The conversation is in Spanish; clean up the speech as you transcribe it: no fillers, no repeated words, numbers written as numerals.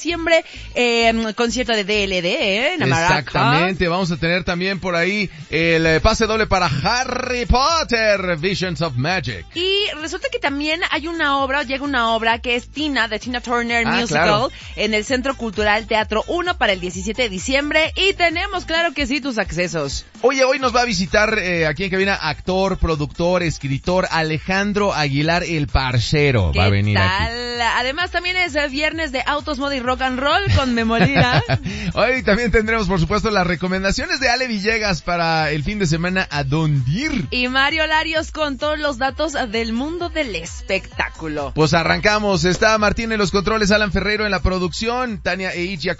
diciembre, concierto de DLD, en Exactamente, vamos a tener también por ahí el pase doble para Harry Potter, Visions of Magic. Y resulta que también llega una obra que es Tina, de Tina Turner Musical, claro, en el Centro Cultural Teatro 1 para el 17 de diciembre, y tenemos, claro que sí, tus accesos. Oye, hoy nos va a visitar aquí en cabina actor, productor, escritor Alejandro Aguilar, el parcero. Va a venir tal? aquí. Además también es viernes de autos, moda y rock and roll con Memolina. Hoy también tendremos, por supuesto, las recomendaciones de Ale Villegas para el fin de semana a dónde ir. Y Mario Larios con todos los datos del mundo del espectáculo. Pues arrancamos. Está Martín en los controles, Alan Ferreiro en la producción, Tania Eichia